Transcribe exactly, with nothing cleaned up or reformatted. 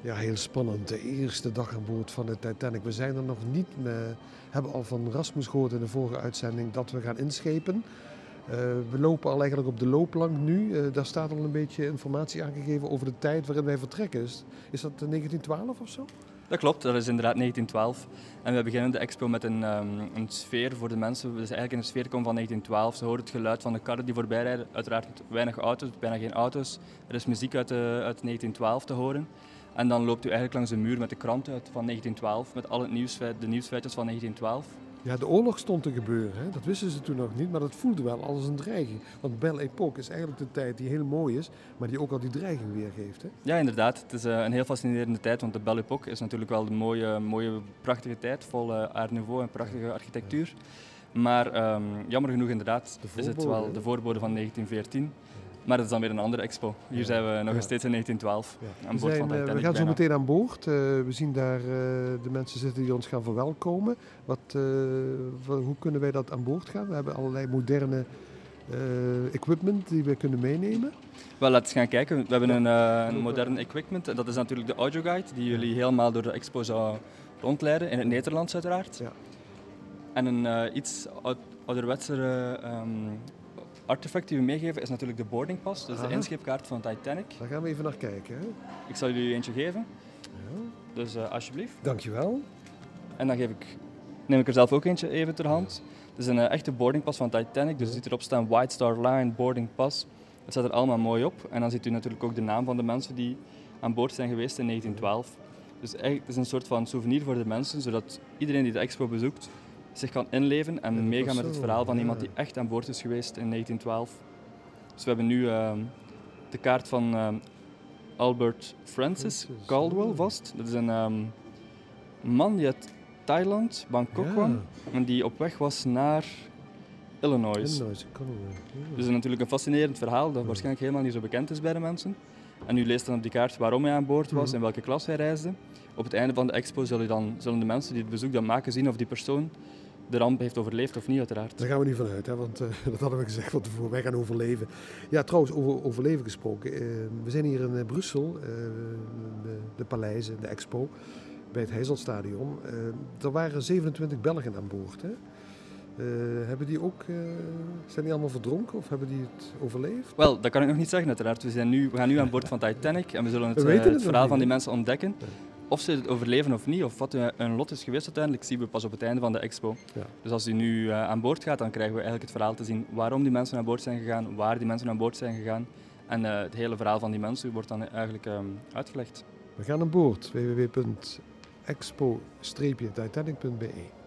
Ja, heel spannend. De eerste dag aan boord van de Titanic. We zijn er nog niet. We hebben al van Rasmus gehoord in de vorige uitzending dat we gaan inschepen. Uh, we lopen al eigenlijk op de loopplank nu. Uh, daar staat al een beetje informatie aangegeven over de tijd waarin wij vertrekken. Is, is dat negentien twaalf of zo? Dat klopt, dat is inderdaad negentien twaalf. En we beginnen de expo met een, um, een sfeer voor de mensen. Dus eigenlijk in de sfeer komen van negentien twaalf. Ze horen het geluid van de karren die voorbij rijden. Uiteraard weinig auto's, bijna geen auto's. Er is muziek uit, de, uit negentien twaalf te horen. En dan loopt u eigenlijk langs de muur met de krant uit van negentien twaalf. Met al het nieuwsfeit, de nieuwsfeitjes van negentien twaalf. Ja, de oorlog stond te gebeuren. Hè? Dat wisten ze toen nog niet, maar dat voelde wel als een dreiging. Want Belle Époque is eigenlijk de tijd die heel mooi is, maar die ook al die dreiging weergeeft. Hè? Ja, inderdaad. Het is uh, een heel fascinerende tijd, want de Belle Époque is natuurlijk wel een mooie, mooie prachtige tijd, vol uh, art nouveau en prachtige architectuur. Maar um, jammer genoeg inderdaad is het wel de voorbode van negentien veertien. Maar dat is dan weer een andere expo. Hier ja. zijn we nog ja. steeds in negentien twaalf. Ja. Aan boord zijn, van uh, we gaan zo meteen aan boord. Uh, we zien daar uh, de mensen zitten die ons gaan verwelkomen. Wat, uh, wat, hoe kunnen wij dat aan boord gaan? We hebben allerlei moderne uh, equipment die we kunnen meenemen. Wel, laten we gaan kijken. We hebben een, uh, een modern equipment. En dat is natuurlijk de audioguide die jullie helemaal door de expo zou rondleiden. In het Nederlands uiteraard. Ja. En een uh, iets ouderwetsere um, artefact die we meegeven is natuurlijk de boarding pass, dus Aha. de inscheepkaart van Titanic. Daar gaan we even naar kijken. Hè? Ik zal jullie eentje geven. Ja. Dus uh, alsjeblieft. Dankjewel. En dan geef ik, neem ik er zelf ook eentje even ter hand. Het is een uh, echte boarding pass van Titanic, dus je ziet erop staan White Star Line boarding pass. Het staat er allemaal mooi op. En dan ziet u natuurlijk ook de naam van de mensen die aan boord zijn geweest in negentien twaalf. Dus eigenlijk het is een soort van souvenir voor de mensen, zodat iedereen die de expo bezoekt zich kan inleven en ja, meegaan met het verhaal van ja. iemand die echt aan boord is geweest in negentien twaalf. Dus we hebben nu uh, de kaart van uh, Albert Francis, Francis Caldwell vast. Dat is een um, man die uit Thailand, Bangkok ja. kwam en die op weg was naar Illinois. Illinois ja. Dus natuurlijk een fascinerend verhaal dat ja. waarschijnlijk helemaal niet zo bekend is bij de mensen. En u leest dan op die kaart waarom hij aan boord was, ja. in welke klas hij reisde. Op het einde van de expo zullen, dan, zullen de mensen die het bezoek dan maken zien of die persoon de ramp heeft overleefd of niet, uiteraard. Daar gaan we niet van uit, hè, want uh, dat hadden we gezegd van tevoren. Wij gaan overleven. Ja, trouwens, over overleven gesproken. Uh, we zijn hier in uh, Brussel, uh, de, de paleizen, de expo, bij het Heizelstadion. Uh, er waren zevenentwintig Belgen aan boord. Hè. Uh, hebben die ook, uh, zijn die allemaal verdronken of hebben die het overleefd? Wel, dat kan ik nog niet zeggen, uiteraard. We, zijn nu, we gaan nu aan boord van Titanic en we zullen het, we uh, het, het verhaal van die mensen ontdekken. Ja. Of ze het overleven of niet, of wat hun lot is geweest uiteindelijk, zien we pas op het einde van de expo. Ja. Dus als u nu uh, aan boord gaat, dan krijgen we eigenlijk het verhaal te zien waarom die mensen aan boord zijn gegaan, waar die mensen aan boord zijn gegaan. En uh, het hele verhaal van die mensen wordt dan eigenlijk um, uitgelegd. We gaan aan boord, w w w punt expo titanic punt b e.